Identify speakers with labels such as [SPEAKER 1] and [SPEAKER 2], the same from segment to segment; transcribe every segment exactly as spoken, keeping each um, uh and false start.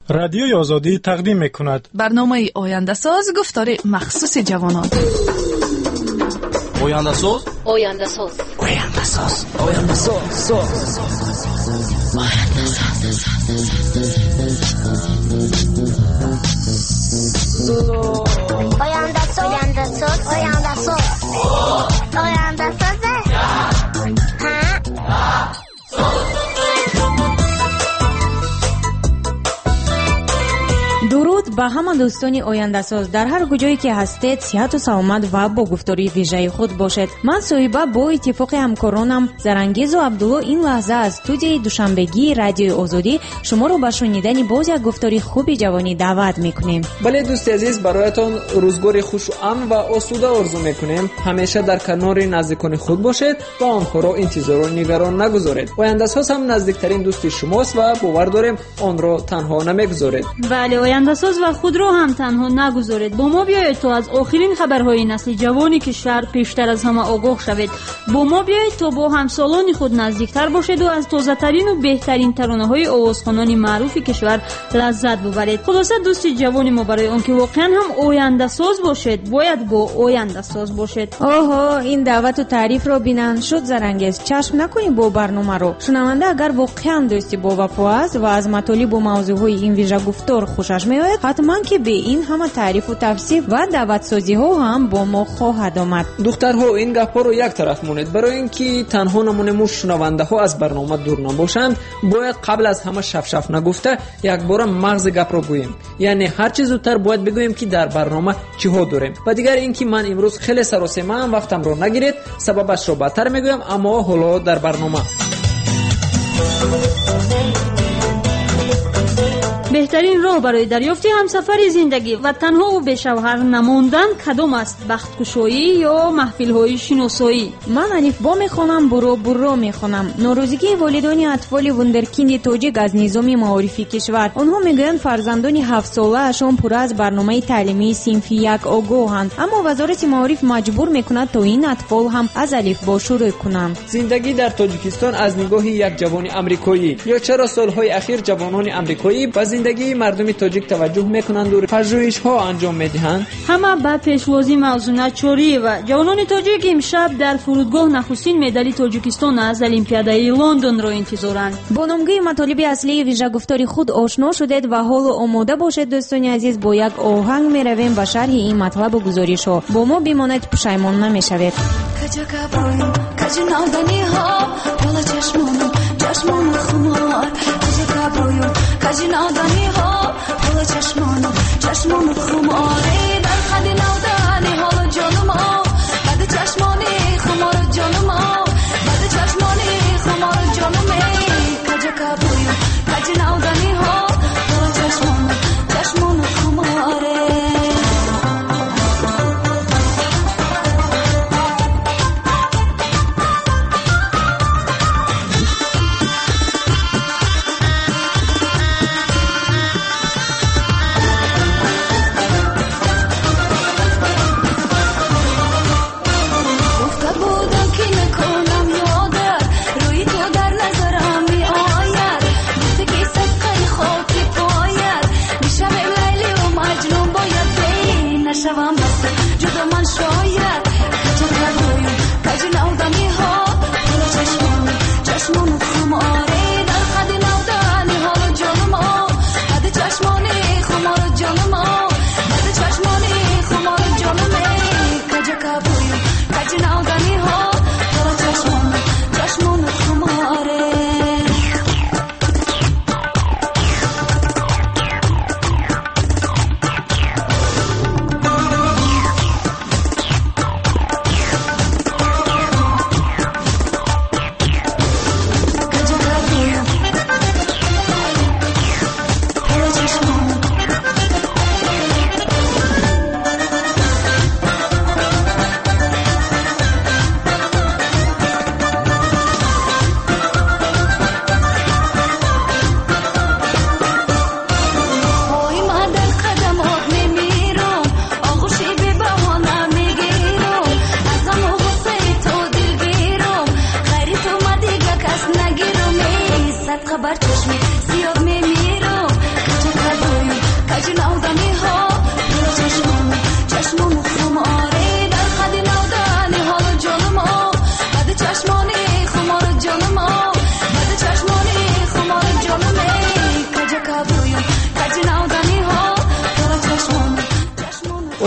[SPEAKER 1] رادیوی آزادی تقدیم می‌کند
[SPEAKER 2] برنامه آینده ساز گفتار مخصوص جوانان.
[SPEAKER 3] آینده ساز
[SPEAKER 4] آینده ساز
[SPEAKER 3] آینده ساز آینده ساز
[SPEAKER 4] آینده ساز آینده ساز آینده ساز آینده ساز
[SPEAKER 5] درود به همه دوستان آینده ساز در هر کجایی که هستید، صحت و سلامت و با گفتاری ویژه خود باشید. من صاحبه با اتفاق همکارانم زرانگیز و عبدالله این لحظه از استودیوی دوشنبگی رادیو آزادی شما رو به شنیدن باز یک گفتاری خوب جوانی دعوت میکنیم.
[SPEAKER 6] بله دوست عزیز، برایتان روزگار خوش و امن و آسوده آرزو میکنیم. همیشه در کنار نزدیکان خود باشید و آنها را انتظار و نگران نگذارید. آینده ساز هم نزدیکترین دوست شماست و باور داریم آن را تنها نمیگذارید.
[SPEAKER 7] بله، آینده ساز و خود رو هم تنها نگذارید. با ما بیایید تا از آخرین خبرهای نسل جوانی کشور پیشتر از همه آگاه شوید. با ما بیایید تا با همسالان خود نزدیکتر باشید و از تازه ترین و بهترین ترانه های آوازخوانان معروف کشور لذت ببرید. خلاصه دوست جوانی ما برای آنکه واقعا هم آینده ساز باشید باید با آینده ساز باشید.
[SPEAKER 5] اوه، این دعوت و تعریف رو بینن شد زرانگیز. چشم نکنید با برنامه رو. شنونده اگر واقعا دوستی با وفا است و از مطالب و موضوعهای این ویژه گفتار خوشش میاد، حتما که به این همه تعریف و توصیف و دعوت سازی ها هم با ما خواهد آمد.
[SPEAKER 6] دخترها این گپ ها رو یک طرف مونید. برای اینکه تنها نمونمون شنونده ها از برنامه دور نباشند، باید قبل از همه شف شف نگفته یک بار مغز گپ رو گوییم. یعنی هر چیز زودتر باید بگوییم که در برنامه چی ها داریم. و دیگر اینکه من امروز خیلی سراسیمه ام، وقتم رو نگیرید، سببش رو بعدتر میگویم. اما حالا در برنامه
[SPEAKER 7] بهترین راه برای دریافت همسفر زندگی و تنها و به شوهر نماندن کدام است؟ بخت‌گشایی یا محفل‌های شناسایی؟
[SPEAKER 5] من الف با میخونم، برو برو میخونم. نوروزگی والدان اطفال وندرکیند تاجیک از نظام معارفی کشور. آنها میگویند فرزندان هفت ساله اشون پر از برنامه تعلیمی صنفی یک آگاهند، اما وزارت معارف مجبور میکند تا این اطفال هم از الف با شروع کنند.
[SPEAKER 6] زندگی در تاجیکستان از نگاه یک جوان آمریکایی. یا چرا سالهای اخیر جوانان آمریکایی به زندگی مردم تاجیک توجه میکنند و پژوهش‌ها انجام میدهند؟
[SPEAKER 7] همه به پیشوازی موضوع نچاری و جوانان تاجیک امشب در فرودگاه نخستین مدال تاجیکستان از المپیادای لندن را انتظارند.
[SPEAKER 5] با نمگوی مطالب اصلی ویژه گفتاری خود آشنا شدید و حالا آماده باشید دوستان عزیز. با یک آهنگ میرویم به شرح این مطلب و گزارش ها. با ما بمانید، پشیمان نمیشوید.
[SPEAKER 8] کجی نادانی ها حالا چشمانو چشمانو خماری در خدی نادانی حالا جانم ها بعد چشمانی خمار جانم ها بعد چشمانی خمار جانم ای کجا کبویو کجی نادانی ها حالا چشمانو چشمانو خماری.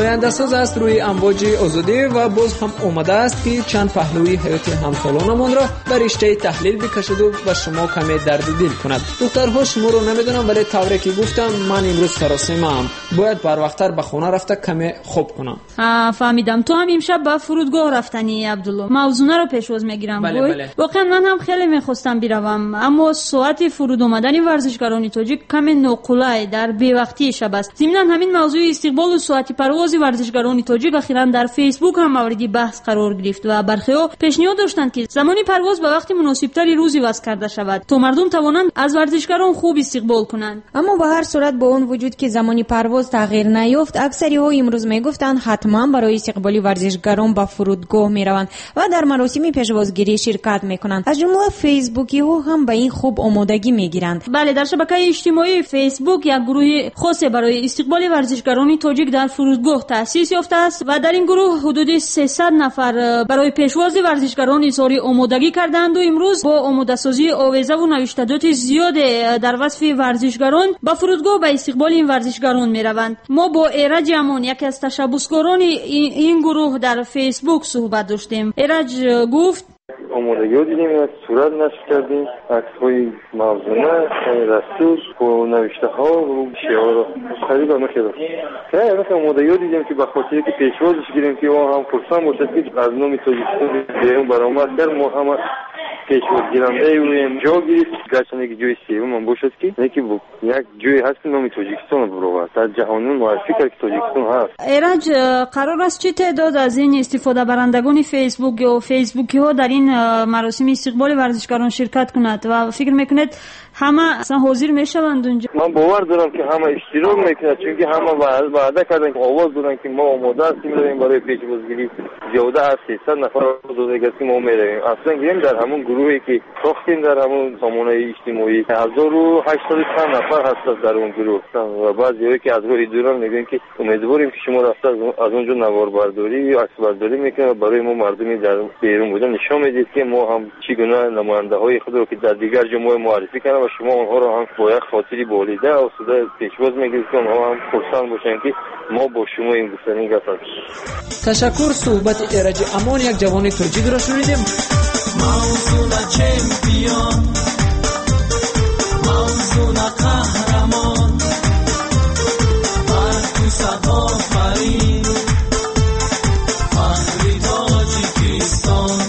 [SPEAKER 6] آینده ساز است روی امواج آزادی و باز هم اومده است که چند پهلوی حیات همسالانمان را به رشته تحلیل بکشد و به شما کمی درد دل کند. دخترها شما رو نمیدونم، ولی طوری که گفتم من امروز سراسیمم، باید بر وقتتر به خانه رفته کمی خوب کنم.
[SPEAKER 7] فهمیدم. تو هم امشب به فرودگاه رفتنی عبدالله. موضوع رو پیشواز میگیرم.
[SPEAKER 6] بله بله.
[SPEAKER 7] واقعا من هم خیلی میخواستم بروم، اما ساعت فرود آمدن ورزشکاران تاجیک کمی ناقلای در بی‌وقتی شب است. ضمن همین موضوع استقبال و ساعت پرواز ورزشکاران تاجیک اخیراً در فیسبوک هم مورد بحث قرار گرفت و برخی‌ها پیشنهاد داشتند که زمان پرواز به وقت مناسبتری روزی وضع کرده شود تا مردم توانند از ورزشکاران خوب استقبال کنند.
[SPEAKER 5] اما به هر صورت با اون وجود که زمان پرواز تغییر نیافت، اکثری‌ها امروز میگفتند حتما برای استقبال ورزشکاران به فرودگاه میروند و در مراسم پیشوازگیری شرکت میکنند. از جمله فیسبوکی ها هم به این خوب آمادگی میگیرند.
[SPEAKER 7] بله، در شبکه اجتماعی فیسبوک یک گروه خاصی برای استقبال ورزشکاران تاجیک در فرودگاه تأسیس یافته است و در این گروه حدود سیصد نفر برای پیشواز ورزشکاران اظهار آمادگی کردند و امروز با آماده سازی آویزه و نوشتجات زیاد در وصف ورزشکاران به فرودگاه به استقبال این ورزشکاران میروند. ما با ایرج امان، یکی از تشبثکاران این گروه، در فیسبوک صحبت داشتیم. ایرج گفت
[SPEAKER 9] آمادگی ها دیدیم، از صورت نشر کردیم، عکس های موزونه، رسوش و نوشته ها و شعار ها قریب همه کرد. که مثل آمادگی ها دیدیم که بخاطر که پیشوازش گیریم که ما هم فرصان باشد که از نام تاجیکستان بیرون برآمد کرد، ما هم پیشواز گیرنده ایم جا گیرید، گرچه که جای سیوم هم باشد که یکی یک جای هست که نام تاجیکستان برآورد، در جهانون معرفی کرد که تاجیکستان هست.
[SPEAKER 7] ایرج، قرار است چه تعداد از این استفاده برندگان فیسبوک یا فیسبوکی ها در این مراسم استقبال ورزشکاران شرکت کند و فکر میکنید همه اصلا حاضر میشوند اونجا؟
[SPEAKER 9] من باور دارم که همه اشتراک میکنند، چون که همه وعده کردن که آواز دادن که ما آماده هستیم میرویم برای پیشوازگیری. زیاده از سیصد نفر داده که ما میرویم. اصلا گیم در همون گروهی که ساختیم در همون سامانه اجتماعی هزار و هشتصد و چند نفر هست در اون گروه و بعضیایی که از راه دوران میگن که امیدواریم که شما رفته از اونجا نوار برداری یا عکس برداری میکنید و برای ما مردمی در بیرون بودن نشون میدید که ما هم چگونه نماینده های خود رو که در دیگر جمعه معرفی کردن و شما اونها رو هم با یک خاطری بالیده و صدا پیشواز میگید که اونها هم خرسند باشن که ما با شما این گفتنی گفتن.
[SPEAKER 6] تشکر. صحبت ایرج امان، یک جوان تاجیک را شنیدیم.
[SPEAKER 3] موزون چمپیون، موزون قهرمان، هر تو صدا فرین، فخری تاجیکستان.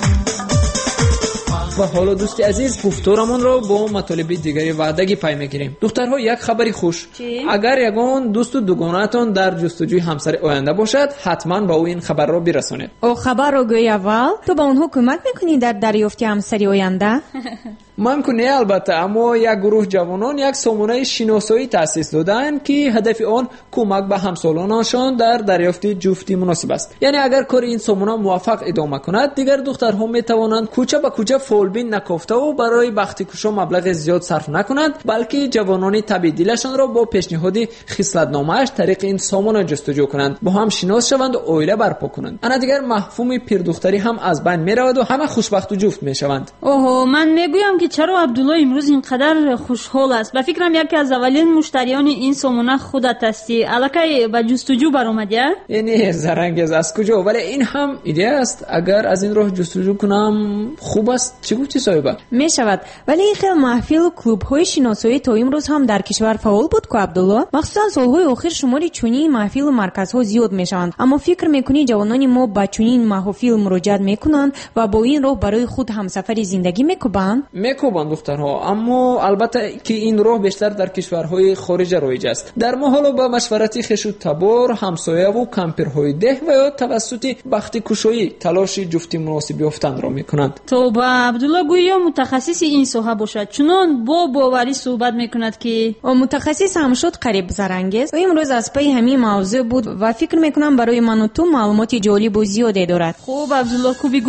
[SPEAKER 6] و حالا دوستی عزیز، گفتارمون رو با مطالب دیگری وعدگی پای میگیریم. دخترها، یک خبری خوش.
[SPEAKER 7] چی؟
[SPEAKER 6] اگر یگان دوست و دوگانه‌تان در جستجوی همسر آینده باشد، حتما با او این خبر رو برسانید.
[SPEAKER 5] او خبر رو گوی اول تو با اونها کمک میکنی در دریافت همسری آینده؟
[SPEAKER 6] ممکنه البته، اما یک گروه جوانان یک سامانه شناسایی تأسیس دادند که هدف آن کمک به همسالانشان در دریافت جفتی مناسب است. یعنی اگر کار این سامانه موفق ادامه کند، دیگر دخترها می توانند کوچه به کوچه فالبین نکافته و برای بخت کشا مبلغ زیاد صرف نکنند، بلکه جوانان تبدیلشان را با پیشنهاد خصلت‌نامه‌اش طریق این سامانه جستجو کنند، با هم شناس شوند و عائله برپا کنند. انا دیگر مفهوم پیردختری هم از بین می رود و همه خوشبخت و جفت می شوند.
[SPEAKER 7] اوه، من میگویم که چرا عبدالله امروز اینقدر خوشحال است. به فکرم یکی از اولین مشتریان این سامانه خودت هستی. الکی به جستجو برآمدی؟
[SPEAKER 6] یعنی زرنگز از کجا؟ ولی این هم ایده است. اگر از این راه جستجو کنم خوب است. چی گفتی صاحبه؟
[SPEAKER 5] می شود، ولی این خیلی محفل و کلوب های شناسایی تا امروز هم در کشور فعال بود که عبدالله، مخصوصا سالهای اخیر شماری چنین محفل و مرکزها زیاد می شوند. اما فکر میکنی جوانان ما با چنین محافل مراجعت میکنند و با این راه برای خود همسفر زندگی میکنند؟
[SPEAKER 6] میکنند دخترها، اما البته که این راه بیشتر در کشورهای خارج رایج است. در ما حالا با مشورت خویش و تبار، همسایه و کمپرهای ده و یا توسط بخت کشایی تلاش جفتی مناسب یافتن را میکنند.
[SPEAKER 7] تو با عبدالله گویا متخصص این ساحه باشد، چنان با باوری صحبت میکند که
[SPEAKER 5] متخصص هم شد. قریب زرنگز و امروز از پی همین موضوع بود و فکر میکنم برای من و تو معلومات جالب و زیادی دارد.
[SPEAKER 7] خوب عبدالله، کو بگو.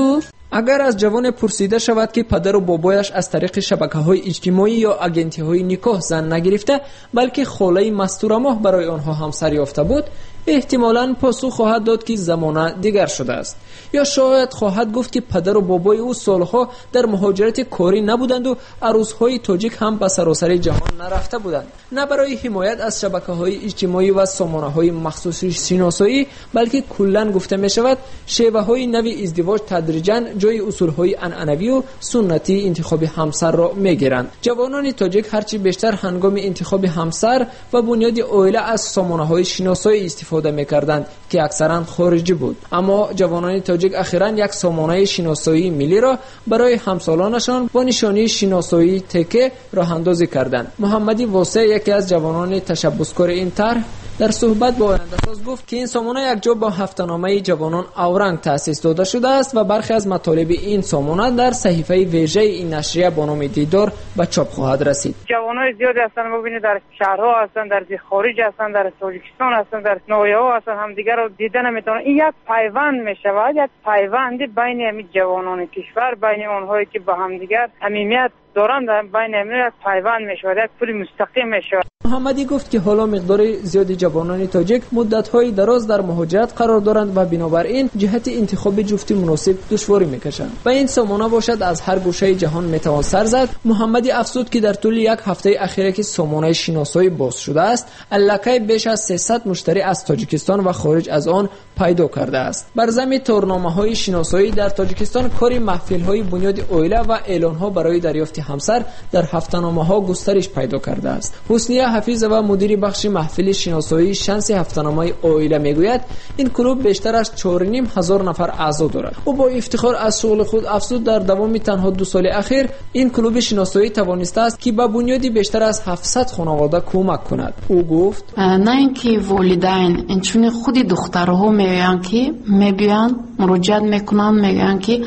[SPEAKER 6] اگر از جوان پرسیده شود که پدر و بابایش از طریق شبکه‌های اجتماعی یا آگنتی‌های نکاح زن نگرفته بلکه خاله مستورماه برای آنها همسر یافته بود، احتمالاً پاسخ خواهد داد که زمانه دیگر شده است. یا شاید خواهد گفت که پدر و بابای او سالها در مهاجرت کاری نبودند و عروس‌های تاجیک هم به سراسر جهان نرفته بودند. نه برای حمایت از شبکه‌های اجتماعی و سامانه‌های مخصوص شناسایی، بلکه کلاً گفته می‌شود شیوه‌های نوی ازدواج تدریجاً جای اصول‌های عنعنوی و سنتی انتخاب همسر را می‌گیرند. جوانان تاجیک هرچی بیشتر هنگام انتخاب همسر و بنیاد عائله از سامانه‌های شناسایی استفاده می‌کردند که اکثراً خارجی بود. اما جوانان تاجیک اخیراً یک سامانه شناسایی ملی را برای همسالانشان با نشانی شناسایی تکه راه اندازی کردند. محمدی واسع، یکی از جوانان تشبثکار این طرح، در صحبت با آینده ساز گفت که این سامانه یک جا با هفته‌نامه جوانان اورنگ تأسیس داده شده است و برخی از مطالب این سامانه در صحیفه ویژه این نشریه با نام دیدار به چاپ خواهد رسید.
[SPEAKER 10] جوانای زیادی هستن، مبینید در شهرها هستن، در خارج هستن، در تاجیکستان هستن، در ناحیه‌ها هستن، همدیگر رو دیده نمیتونن. این یک پیوند میشود، یک پیوند بین همین جوانان کشور، بین اونهایی که با همدیگر صمیمیت دارند، بین همین یک پیوند میشود، یک پل مستقیم میشود.
[SPEAKER 6] محمدی گفت که حالا مقدار زیادی جوانان تاجیک مدت‌های دراز در مهاجرت قرار دارند و بنابراین جهت انتخاب جفتی مناسب دشواری میکشند و این سامانه باشد از هر گوشه جهان میتوان سر زد. محمدی افزود که در طول یک هفته اخیر که سامانه شناسایی باز شده است، الکی بیش از سیصد مشتری از تاجیکستان و خارج از آن پیدا کرده است. بر ضمن تورنامه‌های شناسایی در تاجیکستان کاری محفل‌های بنیاد عائله و اعلان‌ها برای دریافت همسر در هفته‌نامه‌ها گسترش پیدا کرده است. حسنیه حفیظ و مدیر بخش محفل شناسایی شانس هفته‌نامه عائله میگوید این کلوب بیشتر از چهار و نیم هزار نفر اعضا دارد. او با افتخار از شغل خود افزود در دوام تنها دو سال اخیر این کلوب شناسایی توانسته است که با بنیادی بیشتر از هفتصد خانواده کمک کند. او گفت
[SPEAKER 11] نه اینکه والدین اینچون خود دخترها میگن که میگن مراجعه میکنن، میگن که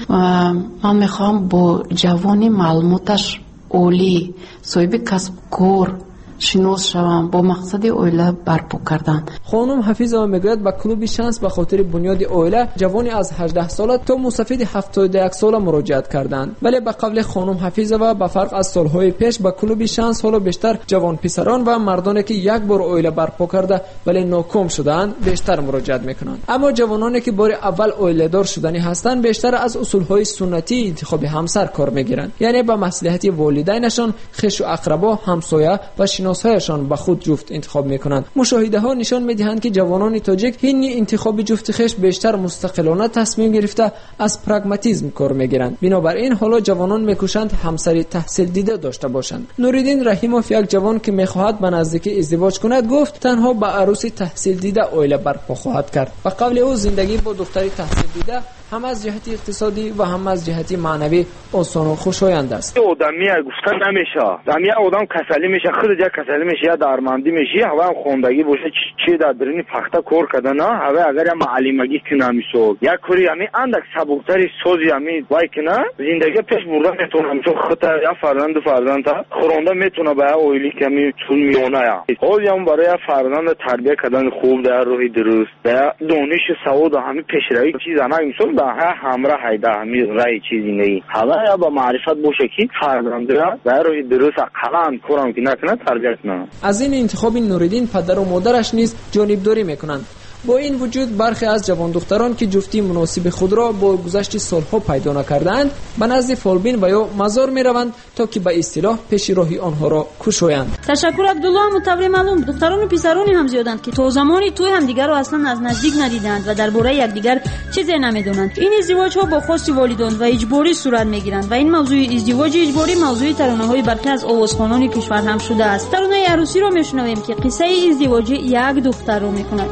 [SPEAKER 11] من میخوام با جوانی معلوماتش عالی، صاحب کسب کار شناس شوم، با مقصد عائله برپا کردن.
[SPEAKER 6] خانم حفیظه میگوید با کلوب شانس به خاطر بنیاد عائله جوانی از هجده ساله تا مسافر هفتاد و یک ساله مراجعت کردند، ولی به قول خانم حفیظه و به فرق از سالهای پیش با کلوب شانس حالا بیشتر جوان پسران و مردانی که یک بار عائله برپا کرده ولی ناکام شدند بیشتر مراجعت میکنند. اما جوانانی که بار اول عائله دار شدنی هستند بیشتر از اصولهای سنتی انتخاب همسر کار میگیرند، یعنی با مصلحت والدینشان، خویش و اقربا، همسایه و شناسایشان به خود جفت انتخاب میکنند. مشاهده ها نشان میدهند که جوانان تاجیک این انتخاب جفت خویش بیشتر مستقلانه تصمیم گرفته از پراگماتیسم کار میگیرند. بنابراین حالا جوانان میکوشند همسری تحصیل دیده داشته باشند. نوریدین رحیموف، یک جوان که میخواهد به نزدیکی ازدواج کند، گفت تنها با عروس تحصیل دیده عائله برپا خواهد کرد. به قول او زندگی با دختری تحصیل دیده هم از جهت اقتصادی و هم از جهت معنوی آسان و خوشایند است.
[SPEAKER 9] آدمی گفتن نمیشه، زمین آدم کسلی میشه، خود جا کسلی میشه، یا درماندی میشه، هوا هم خوندگی باشه، چی در درین پخته کار کردن، هوا اگر هم معلمگی کنه میسو یا کاری همین اندک سبکتری سوزی همین وای کنه زندگی پیش برده میتونه، چون خود یا فرزند فرزند تا خورنده میتونه به اویلی که می چون میونه یا حال هم برای فرزند تربیت کردن خوب در روحی درست در دانش سواد و همین پیشروی چیز انا میسو به همراه هایده همین رای چیزی نی هوا یا با معرفت باشه که فرزند در روحی درست قلم کارم که نکنه تربیت نه.
[SPEAKER 6] از این انتخاب نوریدین پدر و مادرش نیز جانبداری میکنند. با این وجود برخی از جوان دختران که جفتی مناسب خود را با گذشت سالها پیدا نکردند به نزد فالبین و یا مزار می روند تا که به اصطلاح پیش راهی آنها را کشایند.
[SPEAKER 7] تشکر عبدالله. متوری معلوم دختران و پسرانی هم زیادند که تا زمانی توی همدیگر را اصلا از نزدیک ندیدند و درباره یکدیگر چیزی نمیدونند. این ازدواج ها با خواست والدین و اجباری صورت میگیرند و این موضوع ازدواج اجباری موضوع ترانه های برخی از آوازخوانان کشور هم شده است. ترانه عروسی را میشنویم که قصه ازدواج یک دختر را میکند.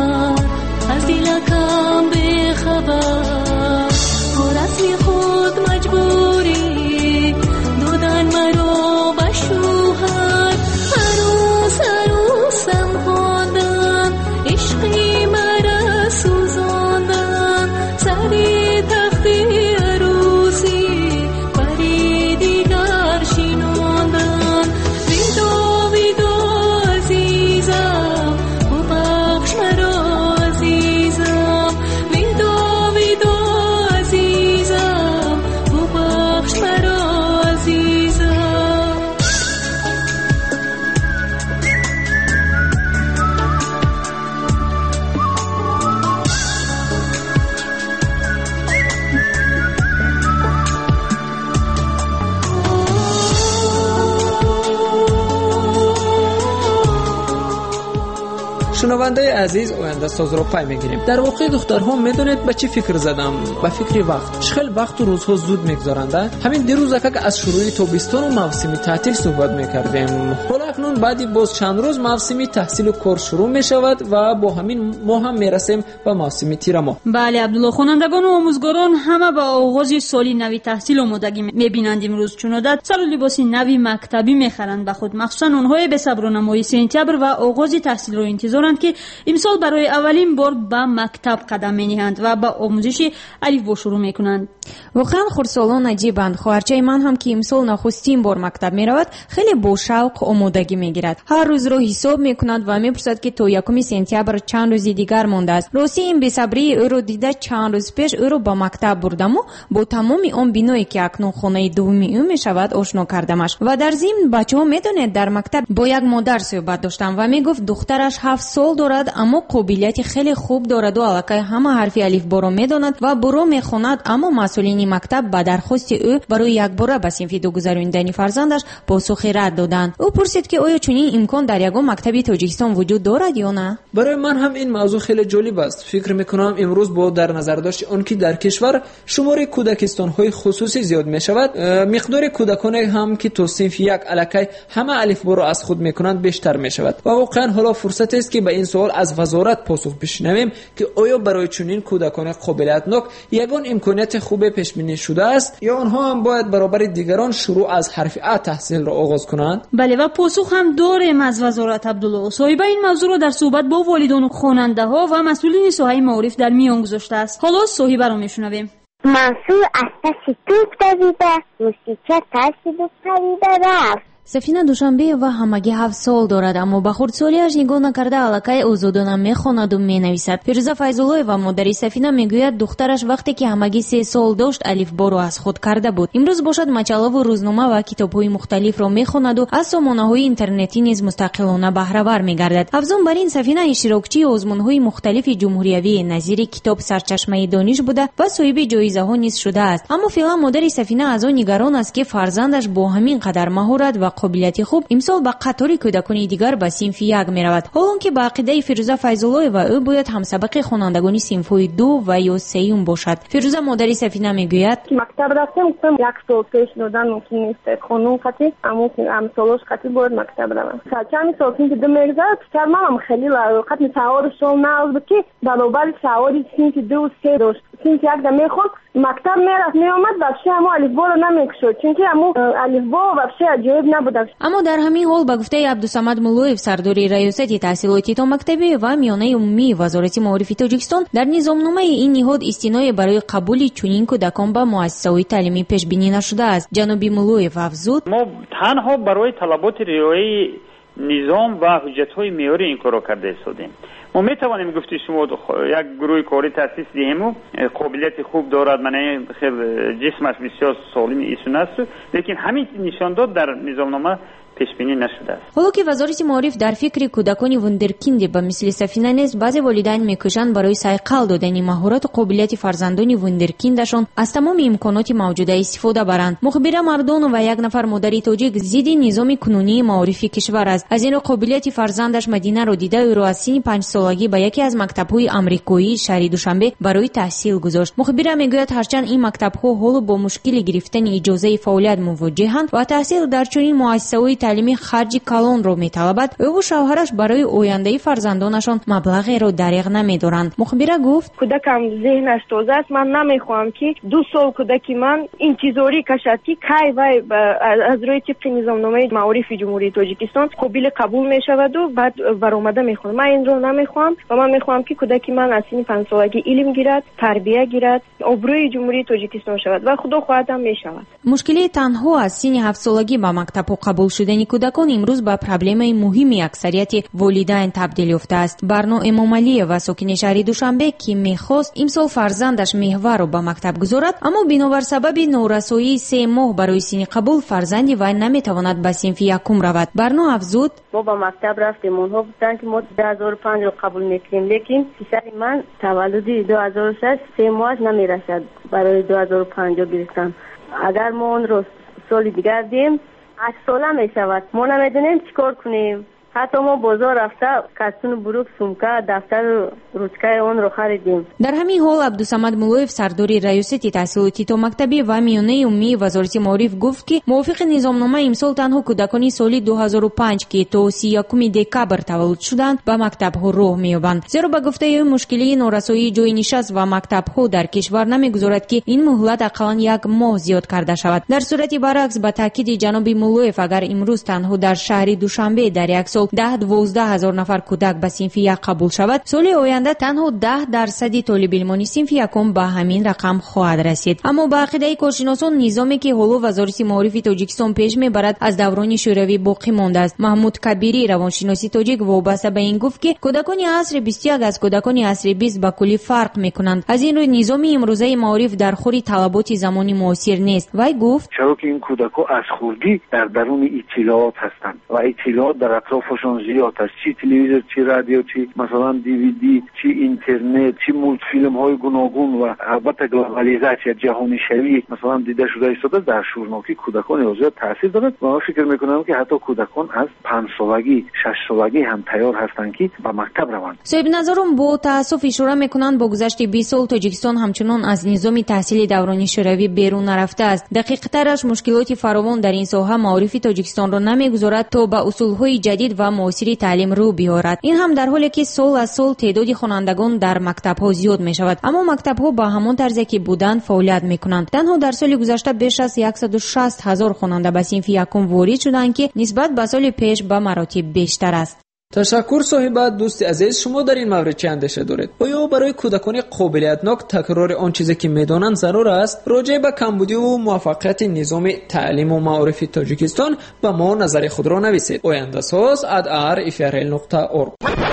[SPEAKER 8] خود
[SPEAKER 6] شنونده عزیز آینده ساز رو پی میگیریم. در واقع دخترها میدونید به چی فکر زدم؟ به فکر وقت. چخیل وقت و روزها زود میگذرنده. همین دیروز که از شروع تابستان و موسم تعطیل صحبت میکردیم. حالا اکنون بعدی باز چند روز موسم تحصیل و کار شروع میشود و با همین ما هم میرسیم به موسم تیر ماه.
[SPEAKER 7] بله عبدالله، خوانندگان و آموزگاران همه با آغاز سال نوی تحصیل آمادگی میبینند. امروز چون عادت سر لباس نوی مکتبی میخرند به خود، مخصوصا اونهای به صبر و نمای سپتامبر و آغاز تحصیل رو انتظارند که امسال برای اولین بار به مکتب قدم می‌نهند و به آموزش الف با شروع میکنند.
[SPEAKER 5] واقعا خردسالان عجیبند. خواهرچه من هم که امسال نخستین بار مکتب میرود خیلی با شوق آمادگی میگیرد. هر روز رو حساب میکند و میپرسد که تا یکم سپتامبر چند روز دیگر مانده است. راستی این بی‌صبری او رو دیده چند روز پیش او رو به مکتب بردم و با تمام آن بینایی که اکنون خانه دومی او میشود آشنا کردمش. و در ضمن بچه‌ها میدونید در مکتب با یک مادر صحبت داشتم و میگفت دخترش هفت سال دارد اما قابلیت خیلی خوب دارد و الکی همه حرف الف با را میداند و برو میخواند، اما مسئولین مکتب به درخواست او برای یک بار به صنف دو گذراندن فرزندش پاسخی رد دادند. او پرسید که آیا چنین امکان در یگان مکتب تاجیکستان وجود دارد یا نه؟
[SPEAKER 6] برای من هم این موضوع خیلی جالب است. فکر میکنم امروز با در نظر داشت آن که در کشور شمار کودکستان‌های خصوصی زیاد میشود، مقدار کودکان هم که تو صنف یک الکی همه الف با را از خود میکنند بیشتر میشود و واقعا حالا فرصت است که به این سوال از وزارت پاسخ بشنویم که آیا برای چنین کودکان قابلیتناک یگان امکانیت خوب پیش بینی شده است یا آنها هم باید برابر دیگران شروع از حرف ا تحصیل را آغاز کنند؟
[SPEAKER 7] بله و پاسخ هم داریم از وزارت عبدالله. صاحب این موضوع را در صحبت با والدان و خواننده ها و مسئولین ساحه معارف در میان گذاشته است. حالا صاحب را میشنویم.
[SPEAKER 4] منصور از پس توپ دویده، موسیقی ترسید پریده رفت.
[SPEAKER 5] سفینه دوشنبه و همگی هفت سال دارد، اما به خردسالی‌اش نگاه نکرده الکی آزادانه میخواند و مینویسد. فیروزه فیض‌الله و مادر سفینه میگوید دخترش وقتی که همگی سه سال داشت الف با را از خود کرده بود. امروز باشد مجله و روزنامه و کتاب‌های مختلف را میخواند و از سامانه‌های اینترنتی نیز مستقلانه بهره‌ور میگردد. افزون بر این سفینه اشتراکچی آزمون‌های مختلف جمهوریوی نظیر کتاب سرچشمه دانش بوده و صاحب جایزه‌ها نیز شده است. اما فعلا مادر سفینه از آن نگران است که فرزندش با همین قدر مهارت و قابلیت خوب امسال با قطار کودکان دیگر به صنف یک میرود، حالان که با عقیده فیروزه فیض‌الله و او باید همسبق خوانندگان صنف‌های دو و یا سوم باشد. فیروزه مادر سفینه میگوید
[SPEAKER 12] مکتب رفتم گفتم یک سال پیش دادن ممکن نیست خانم خاطی اما امسالش خاطی باید مکتب روم. چند سال که دو میگذره پسر منم خیلی لاقت سوار سال ناز که برابر سواری صنف دو سه داشت. صنف یک دم میخواد مکتب میرفت میآمد وابشه اما الف با رو نمیکشد چونکه اما الف با وابشه عجیب نبود.
[SPEAKER 5] اما در همین حال به گفته عبدالصمد مولویف سرداری ریاست تحصیلات تا مکتبی و میانه عمومی وزارت معارف تاجیکستان در نظامنامه این نهاد استنای برای قبول چنین کودکان به مؤسسه‌های تعلیمی پیش بینی نشده است. جناب مولویف افزود
[SPEAKER 13] ما تنها برای طلبات رعایت نظام و حجت‌های معیاری این کارو کرده هستیم. ما میتوانیم گفتی شما یک گروه کاری تاسیس دهیم و قابلیت خوب دارد، معنی خیلی جسمش بسیار سالم ایسون است، لیکن همین نشان داد در نظامنامه پیش بینی نشده است.
[SPEAKER 5] حالا که وزارت معارف در فکر کودکان وندرکیند به مثل سفینه نیست، بعضی والدین میکوشند برای سایقل دادن مهارت و قابلیت فرزندان وندرکیندشان از تمام امکانات موجوده استفاده برند. مخبر مردان و یک نفر مادر تاجیک ضد نظام کنونی معارف کشور است. از این قابلیت فرزندش مدینه را دیده او را از سن پنج سالگی به یکی از مکتب‌های آمریکایی شهر دوشنبه برای تحصیل گذاشت. مخبر میگوید هرچند این مکتب‌ها حالا با مشکل گرفتن اجازه فعالیت مواجهند و تحصیل در چنین مؤسسه‌های تعلیمی خرج کلان رو میطلبد، او و شوهرش برای آینده فرزندانشان مبلغی رو دریغ نمیدارند. مخبره گفت
[SPEAKER 12] کودکم ذهنش تازه است، من نمیخوام که دو سال کودکی من انتظاری کشد که کی وای از روی طبق نظامنامه معارف جمهوری تاجیکستان قابل قبول میشود و بعد برآمده میخوام. من این رو نمیخوام و من میخوام که کودکی من از سن پنج سالگی علم گیرد، تربیت گیرد، آبروی جمهوری تاجیکستان شود و خدا خواهد هم میشود.
[SPEAKER 5] مشکلی تنها از سن هفت سالگی به مکتب قبول شدن کودکان امروز به پروبلم مهمی اکثریت والدین تبدیل یافته است. برنو امامعلی و ساکن شهر دوشنبه که میخواست امسال فرزندش محور رو به مکتب گذارد، اما بنابر سبب نورسایی سه ماه برای سن قبول فرزندی وی نمیتواند به صنف یکم رود. برنو افزود
[SPEAKER 14] ما با مکتب رفتیم، اونها گفتن که ما دو هزار و پنج رو قبول میکنیم، لیکن پسر من تولدی دو هزار و شش سه ماه نمیرسد برای دو هزار و پنج گرفتم. اگر ما اون رو سال دیگر دیم هشت ساله می شود. ما نمیدونیم چیکار کنیم. حتی ما بازار رفته کستون بروک سومکه دفتر روچکه اون رو خریدیم.
[SPEAKER 5] در همین حال عبدالصمد مولویف سرداری ریاست تحصیلاتی تا مکتبی و میانه عمومی وزارت معارف گفت که موافق نظامنامه امسال تنها کودکان سال دو هزار و پنج که تا سی و یکم دکبر تولد شدند به مکتب‌ها راه می‌یابند. زیرا به گفته او مشکلی نارسایی جای نشست و مکتب‌ها در کشور نمی‌گذارد که این مهلت حداقل یک ماه زیاد کرده شود. در صورت برعکس به تاکید جناب مولویف اگر امروز تنها در شهر دوشنبه در یک سال ده دوازده هزار نفر کودک به صنف یک قبول شود، سال آینده تنها ده درصد طالب علمان صنف یکم به همین رقم خواهد رسید. اما به عقیده کارشناسان نظامی که حالا وزارت معارف تاجیکستان پیش میبرد از دوران شوروی باقی مانده است. محمود کبیری روانشناسی تاجیک وابسته به این گفت که کودکان عصر بیست و یک از کودکان عصر بیست به کلی فرق میکنند. از این روی نظام امروزه معارف در خور طلبات زمانی معاصر نیست. وی گفت
[SPEAKER 15] چرا که این کودکان از خردی در درون اطلاعات هستند و اطلاعات در اطرافشان زیاد است، چی تلویزیون، چی رادیو، چی مثلا دیویدی، چی اینترنت، چی مولت فیلم های گوناگون و البته گلوبالیزاسیون جهانی شوی مثلا دیده شده است در شورناکی کودکان زیاد تاثیر دارد. و من فکر میکنم که حتی کودکان از پنج سالگی شش سالگی هم تیار هستند که به مکتب روند.
[SPEAKER 5] صاحب نظرم با تاسف اشاره میکنند با گذشت بیست سال تاجیکستان همچنان از نظام تحصیلی دوران شوروی بیرون نرفته است. دقیق ترش مشکلات فراوان در این ساحه معارف تاجیکستان را نمیگذارد تا به اصولهای جدید و معاصر تعلیم رو بیارد. این هم در حالی که سال از سال تعداد خوانندگان در مکتب‌ها زیاد میشود، اما مکتب‌ها با همان طرزی که بودند فعالیت میکنند. تنها در سال گذشته بیش از صد و شصت هزار خواننده به صنف یکم وارد شدند که نسبت به سال پیش به مراتب بیشتر است.
[SPEAKER 6] تشکر صاحب. دوست عزیز، شما در این مورد چه اندیشه دارید؟ آیا برای کودکان قابلیتناک تکرار آن چیزی که میدانند ضرور است؟ راجع به کمبودی و موفقیت نظام تعلیم و معارف تاجیکستان به ما نظر خود را نویسید. آینده ساز ات ار اف ار ال نقطه اورگ.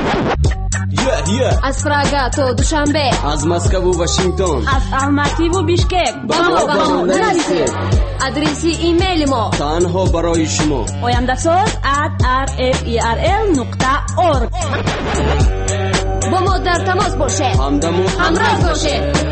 [SPEAKER 8] از پراگا تا دوشنبه،
[SPEAKER 16] از مسکو و واشنگتن،
[SPEAKER 7] از الماتی و بیشکک
[SPEAKER 8] با ما با ما نویسید. آدرس ایمیل ما
[SPEAKER 16] تنها برای شما
[SPEAKER 8] آینده ساز ات ار اف ار ال نقطه اورگ. با ما در تماس باشه، همراه باشه.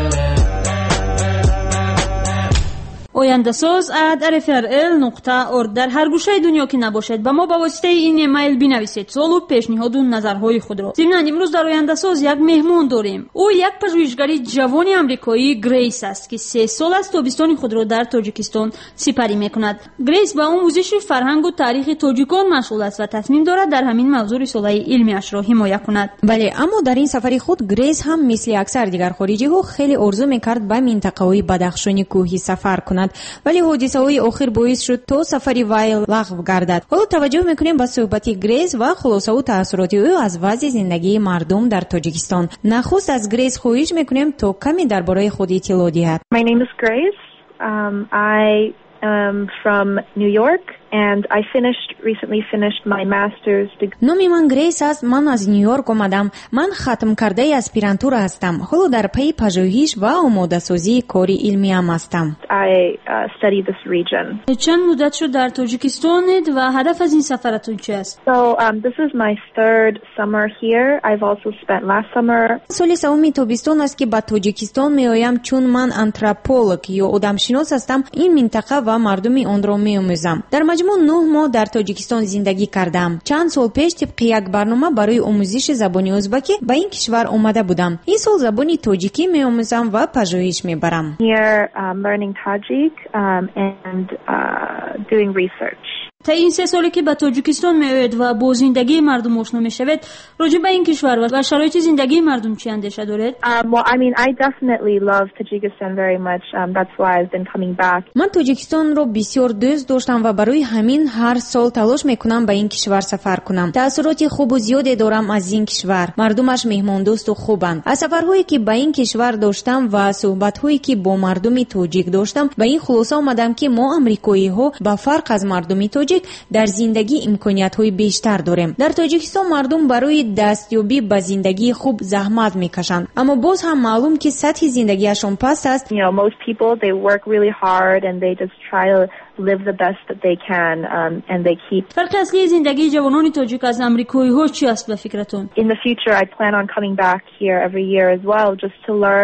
[SPEAKER 7] آینده ساز ات ار اف ار ال نقطه اورگ. در هر گوشه دنیا که نباشد با ما با واسطه این ایمیل بنویسید سوال و پیشنهاد و نظرهای خود را. ضمن امروز در آینده ساز یک مهمان داریم. او یک پژوهشگر جوان آمریکایی گریس است که سه سال از تابستان خود را در تاجیکستان سپری میکند. گریس با آموزش فرهنگ و تاریخ تاجیکان مشغول است و تصمیم دارد در همین موضوع رساله علمی‌اش را حمایت کند.
[SPEAKER 5] بله، اما در این سفر خود گریس هم مثل اکثر دیگر خارجی ها خیلی آرزو میکرد به منطقه‌های بدخشانی کوهی سفر کند، ولی حادثه‌های آخر باعث شد تا سفری وی لغو گردد. حالا توجه میکنیم به صحبت گریس و خلاصه و تأثیرات او از وضع زندگی مردم در تاجیکستان. نخست از گریس خواهش میکنیم تا کمی درباره خود اطلاع دهد.
[SPEAKER 17] My name is Grace. Um, I am from New York. And I finished recently finished my master's degree.
[SPEAKER 5] نام من گریس است. من از نیویورک آمدم. من ختم کرده اسپیرانتورا هستم. حالا در پی پژوهش و آماده سازی کاری علمی ام هستم.
[SPEAKER 17] I uh, study this region.
[SPEAKER 7] چند مدت شد در تاجیکستانید و هدف از این سفرتون چه است؟
[SPEAKER 17] So um, this is my third summer here. I've also spent last summer.
[SPEAKER 5] سال سوم تابستان است که به تاجیکستان میآیم چون من آنتروپولوژ یا آدمشناس هستم. این منطقه و مردم آن را میآموزم. در مجموع نه ماه در تاجیکستان زندگی کردم. چند سال پیش طبق یک برنامه برای آموزش زبان ازبکی به این کشور آمده بودم. این سال زبان تاجیکی می‌آموزم و پژوهش می‌برم.
[SPEAKER 17] Here um, learning Tajik um, and uh, doing research.
[SPEAKER 7] تا این سه سالی که به تاجیکستان میآید و با زندگی مردم آشنا میشوید، راجع به این کشور و شرایط زندگی مردم چی اندیشه دارید؟
[SPEAKER 17] Um, well, I mean, I definitely love Tajikistan very much. Um, that's why I've been coming back.
[SPEAKER 5] من تاجیکستان رو بسیار دوست داشتم و برای همین هر سال تلاش میکنم به این کشور سفر کنم. تأثیرات خوب و زیادی دارم از این کشور. مردمش مهمان دوست و خوبند. از سفرهایی که به این کشور داشتم و صحبت‌هایی که با مردم تاجیک داشتم، به این خلاصه آمدم که ما آمریکایی‌ها با فرق از مردم تاجیک در زندگی امکانیت‌های بیشتر داریم. در تاجیکستان مردم برای دستیابی به زندگی خوب زحمت می‌کشند، اما باز هم معلوم که سطح زندگیشون پست است.
[SPEAKER 17] You know, most people they work really hard and they just try to live the best that they can um, and they keep.
[SPEAKER 7] فرق اصلی زندگی جوانان تاجیک از آمریکایی‌ها چی است به فکرتون؟
[SPEAKER 17] In the future I plan on coming back here every year as well just to learn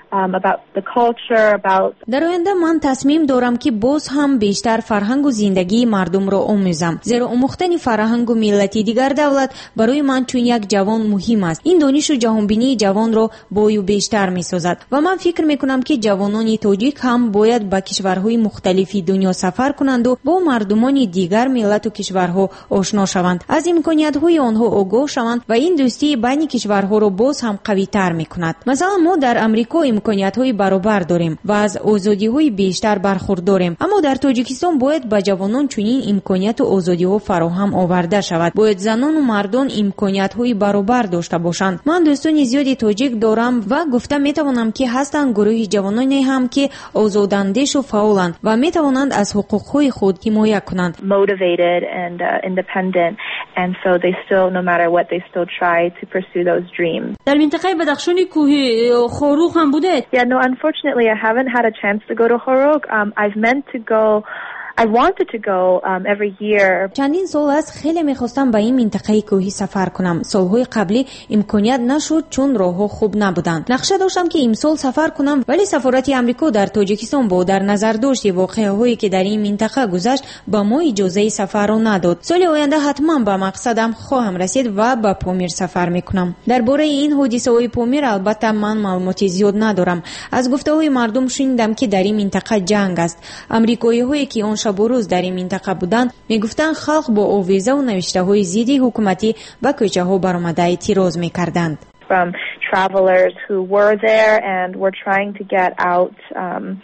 [SPEAKER 17] um, about the culture, about
[SPEAKER 5] در آینده من تصمیم دارم که باز هم بیشتر فرهنگ و زندگی مردم را آموزم، زیرا آموختن فرهنگ و ملتی دیگر دولت برای من چون یک جوان مهم است. این دانش و جهانبینی جوان را بای و بیشتر می‌سازد و من فکر می‌کنم که جوانان تاجیک هم باید به کشورهای مختلف دنیا سفر کنند و با مردمان دیگر ملت و کشورها آشنا شوند، از امکانیت‌های آنها آگاه شوند و این دوستی بین کشورها را باز هم قوی‌تر می‌کند. مثلا ما در امریکا امکانیت‌های برابر داریم و از آزادی‌های بیشتر برخورداریم، اما در تاجیکستان باید به جوانان چنین امکانیت و آزادی‌ها فراهم آورده شود. باید زنان و مردان امکانیت‌های برابر داشته باشند. من دوستان زیادی تاجیک دارم و گفتم می‌توانم که هستند گروه جوانانی هم که آزاداندیش و فعالند و می‌توانند از حقوق‌های خود حمایت کنند.
[SPEAKER 17] motivated and uh, independent, and so they still, no matter what, they still try to pursue those dreams.
[SPEAKER 7] در منطقه بدخشان کوهی خاروق هم بوده؟
[SPEAKER 17] Yeah, no, unfortunately I haven't had a chance to go to Khorog. Um, I've meant to go. I wanted to go um, every year.
[SPEAKER 5] چندین سال است خیلی می‌خواستم به این منطقه کوهی سفر کنم. سالهای قبلی امکانیت نشد چون راه‌ها خوب نبودند. نقشه داشتم که امسال سفر کنم، ولی سفارت آمریکا در تاجیکستان با در نظر داشت واقعه‌هایی که در این منطقه گذشت با ما اجازه سفر را نداد. سال آینده حتما به مقصدم خواهم رسید و به پامیر سفر می‌کنم. درباره این حادثه‌های پامیر البته من معلوماتی زیاد ندارم. از گفته‌های مردم شنیدم که در این منطقه جنگ است. آمریکایی‌هایی که آن بروز در این منطقه بودند میگفتند خلق با آویزه و نوشته های ضد حکومتی به کوچه ها برآمده اعتراض میکردند.
[SPEAKER 17] From travelers who were there and were trying to get out um,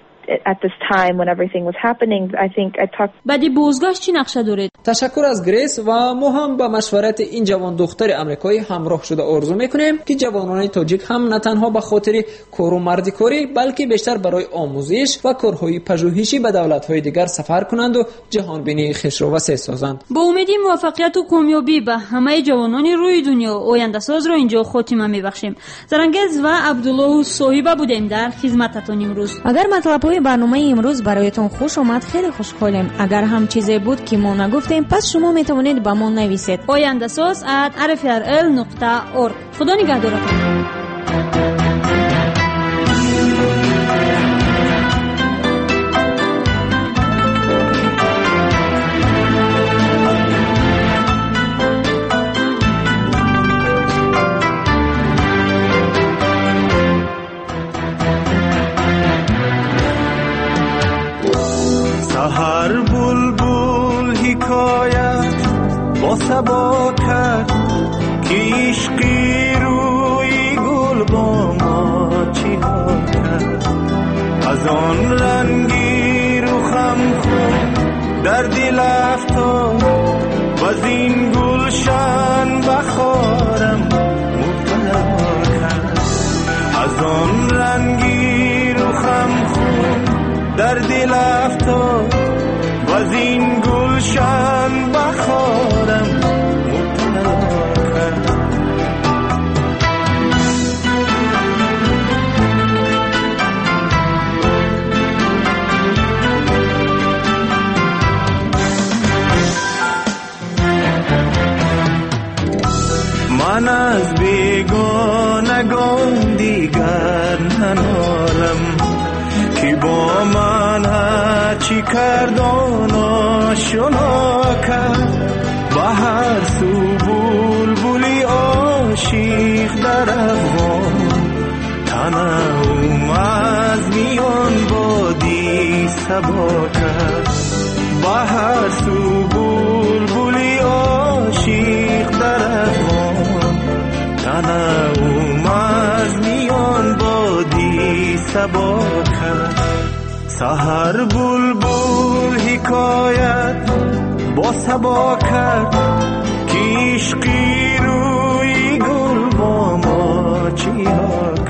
[SPEAKER 17] at this time when everything was happening. I think I talked.
[SPEAKER 7] بعدی بازگشت چی نقشه دارید؟
[SPEAKER 6] تشکر از گریس و ما هم با مشورت این جوان دختر آمریکایی همراه شده آرزو میکنیم که جوانان تاجیک هم نه تنها به خاطر کار و مردکاری بلکه بیشتر برای آموزش و کارهای پژوهشی به دولت‌های دیگر سفر کنند و جهان بینی خویش را وسیع سازند.
[SPEAKER 7] با امید موفقیت و کامیابی به همه جوانان روی دنیا آینده ساز را اینجا خاتمه میبخشیم. زرنگز و عبدالله صاحبه بودیم در خدمتتان امروز.
[SPEAKER 5] اگر مطلب برنامه امروز برایتان خوش آمد خیلی خوشحالیم. اگر هم چیزی بود که ما نگفتیم پس شما میتوانید به ما نویسید.
[SPEAKER 7] آینده ساز ات ار اف ار ال نقطه اورگ. خدا نگهدارتان.
[SPEAKER 3] هر بلبل حکایت با صبا کرد که عشقی روی گل با ما چی ها کرد. از آن رنگی رخم خون در دل افتاد و از این گلشن بخارم مبتلا کرد. از آن رنگی رخم خون در دل افتاد و از این گلشن بخارم مبتلا کرد. من از بیگانگان دیگر ننالم که با من هرچی کردان آشنا کرد. به هر سو بلبلی عاشق در افغان تنم از میان بادی صبا کرد. به هر سو بلبلی عاشق در افغان تنم از میان بادی صبا کرد. سحر بلبل حکایت با صبا کرد که عشقی روی گل با ما چی ها